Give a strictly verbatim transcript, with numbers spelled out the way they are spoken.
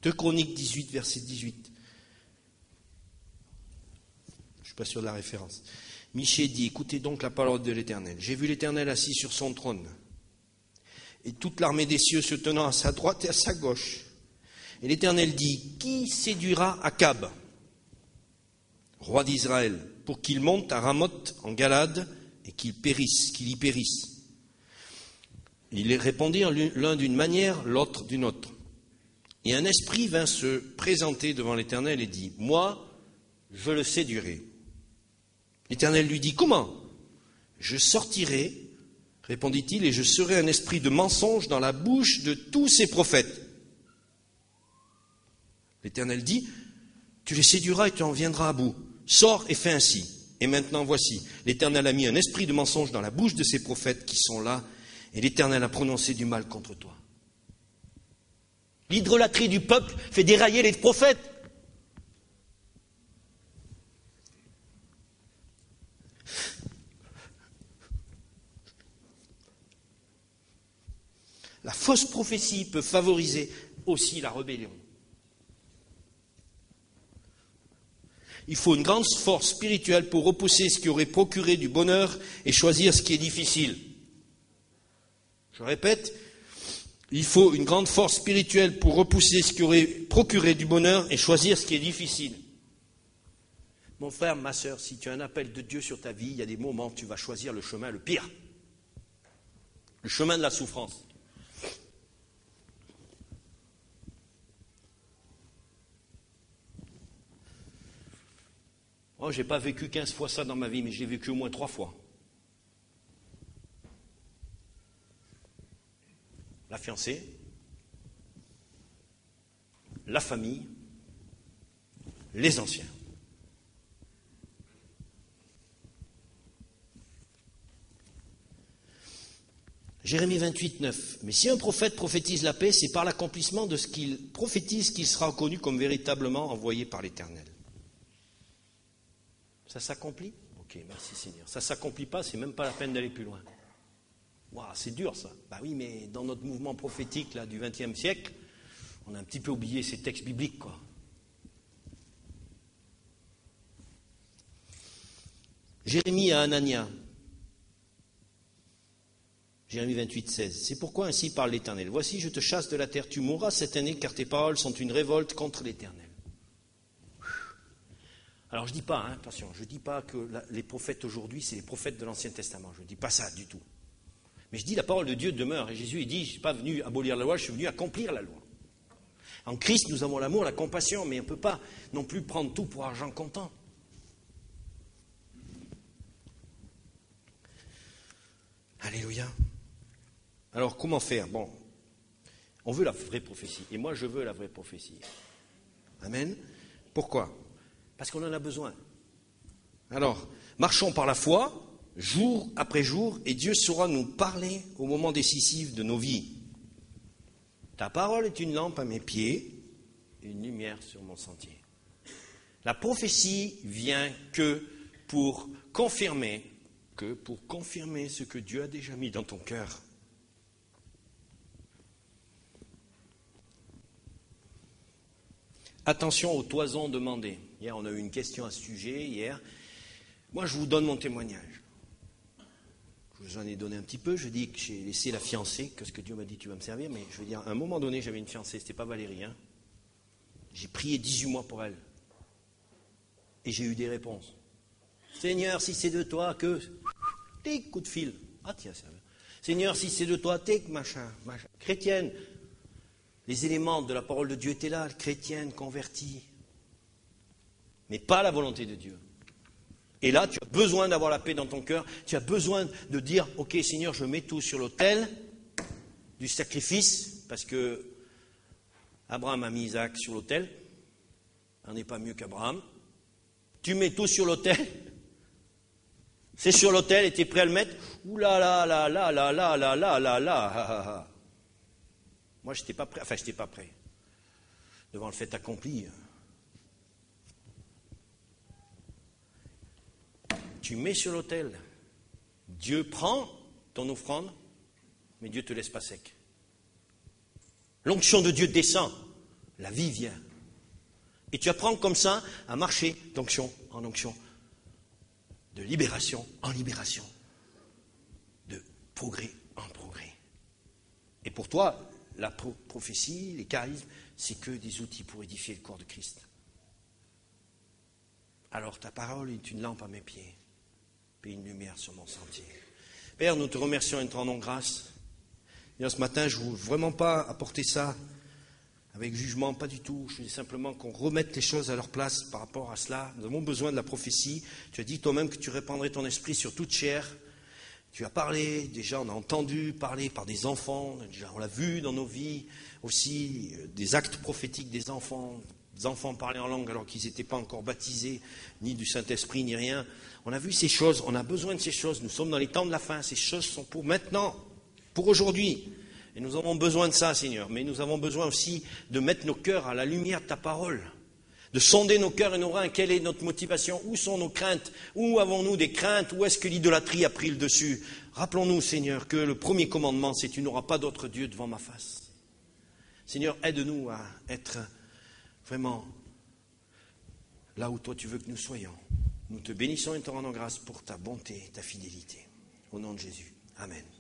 deux Chroniques dix-huit, verset dix-huit. Je ne suis pas sûr de la référence. Michée dit, écoutez donc la parole de l'Éternel. J'ai vu l'Éternel assis sur son trône, et toute l'armée des cieux se tenant à sa droite et à sa gauche. Et l'Éternel dit, qui séduira Akab, roi d'Israël, pour qu'il monte à Ramoth en Galade et qu'il périsse, qu'il y périsse. Ils répondirent l'un d'une manière, l'autre d'une autre. Et un esprit vint se présenter devant l'Éternel et dit, moi, je le séduirai. L'Éternel lui dit, comment? Je sortirai, répondit-il, et je serai un esprit de mensonge dans la bouche de tous ces prophètes. L'Éternel dit, tu les séduiras et tu en viendras à bout. Sors et fais ainsi. Et maintenant, voici, l'Éternel a mis un esprit de mensonge dans la bouche de ces prophètes qui sont là, et l'Éternel a prononcé du mal contre toi. L'idolâtrie du peuple fait dérailler les prophètes. La fausse prophétie peut favoriser aussi la rébellion. Il faut une grande force spirituelle pour repousser ce qui aurait procuré du bonheur et choisir ce qui est difficile. Je répète, il faut une grande force spirituelle pour repousser ce qui aurait procuré du bonheur et choisir ce qui est difficile. Mon frère, ma sœur, si tu as un appel de Dieu sur ta vie, il y a des moments où tu vas choisir le chemin le pire. Le chemin de la souffrance. Oh, je n'ai pas vécu quinze fois ça dans ma vie, mais je l'ai vécu au moins trois fois. La fiancée, la famille, les anciens. Jérémie vingt-huit, neuf. Mais si un prophète prophétise la paix, c'est par l'accomplissement de ce qu'il prophétise qu'il sera reconnu comme véritablement envoyé par l'Éternel. Ça s'accomplit? Ok, merci Seigneur. Ça ne s'accomplit pas, c'est même pas la peine d'aller plus loin. Wow, c'est dur ça. Bah oui, mais dans notre mouvement prophétique là, du vingtième siècle, on a un petit peu oublié ces textes bibliques, quoi. Jérémie à Anania. Jérémie vingt-huit, seize. C'est pourquoi ainsi parle l'Éternel. Voici, je te chasse de la terre, tu mourras cette année, car tes paroles sont une révolte contre l'Éternel. Alors je ne dis pas, hein, attention, je ne dis pas que la, les prophètes aujourd'hui, c'est les prophètes de l'Ancien Testament. Je ne dis pas ça du tout. Mais je dis la parole de Dieu demeure. Et Jésus, il dit, je ne suis pas venu abolir la loi, je suis venu accomplir la loi. En Christ, nous avons l'amour, la compassion, mais on ne peut pas non plus prendre tout pour argent comptant. Alléluia. Alors comment faire? Bon, on veut la vraie prophétie. Et moi, je veux la vraie prophétie. Amen. Pourquoi? Parce qu'on en a besoin. Alors, marchons par la foi, jour après jour, et Dieu saura nous parler au moment décisif de nos vies. Ta parole est une lampe à mes pieds, une lumière sur mon sentier. La prophétie vient que pour confirmer, que pour confirmer ce que Dieu a déjà mis dans ton cœur. Attention aux toisons demandées. Hier, on a eu une question à ce sujet, hier. Moi, je vous donne mon témoignage. Je vous en ai donné un petit peu. Je dis que j'ai laissé la fiancée, que ce que Dieu m'a dit, tu vas me servir. Mais je veux dire, à un moment donné, j'avais une fiancée, c'était pas Valérie. Hein. J'ai prié dix-huit mois pour elle. Et j'ai eu des réponses. Seigneur, si c'est de toi, que... Tic, coup de fil. Ah tiens, ça va. Seigneur, si c'est de toi, tic, machin, machin. Chrétienne. Les éléments de la parole de Dieu étaient là, chrétienne, convertie. Mais pas la volonté de Dieu. Et là, tu as besoin d'avoir la paix dans ton cœur. Tu as besoin de dire, ok Seigneur, je mets tout sur l'autel du sacrifice, parce que Abraham a mis Isaac sur l'autel. On n'est pas mieux qu'Abraham. Tu mets tout sur l'autel. C'est sur l'autel et tu es prêt à le mettre. Ouh là là là là là là là là là là. Moi, je n'étais pas prêt. Enfin, je n'étais pas prêt. Devant le fait accompli. Tu mets sur l'autel. Dieu prend ton offrande, mais Dieu ne te laisse pas sec. L'onction de Dieu descend. La vie vient. Et tu apprends comme ça à marcher d'onction en onction, de libération en libération, de progrès en progrès. Et pour toi, la pro- prophétie, les charismes, c'est que des outils pour édifier le corps de Christ. Alors ta parole est une lampe à mes pieds, et une lumière sur mon sentier. Père, nous te remercions et te rendons grâce. Et ce matin, je ne veux vraiment pas apporter ça avec jugement, pas du tout. Je dis simplement qu'on remette les choses à leur place par rapport à cela. Nous avons besoin de la prophétie. Tu as dit toi-même que tu répandrais ton esprit sur toute chair. Tu as parlé, déjà on a entendu parler par des enfants, déjà on l'a vu dans nos vies, aussi euh, des actes prophétiques des enfants, des enfants parler en langue alors qu'ils n'étaient pas encore baptisés, ni du Saint-Esprit, ni rien. On a vu ces choses, on a besoin de ces choses. Nous sommes dans les temps de la fin, ces choses sont pour maintenant, pour aujourd'hui. Et nous avons besoin de ça, Seigneur. Mais nous avons besoin aussi de mettre nos cœurs à la lumière de ta parole. De sonder nos cœurs et nos reins. Quelle est notre motivation? Où sont nos craintes? Où avons-nous des craintes? Où est-ce que l'idolâtrie a pris le dessus? Rappelons-nous, Seigneur, que le premier commandement, c'est « Tu n'auras pas d'autre Dieu devant ma face ». Seigneur, aide-nous à être vraiment là où toi tu veux que nous soyons. Nous te bénissons et te rendons grâce pour ta bonté et ta fidélité. Au nom de Jésus. Amen.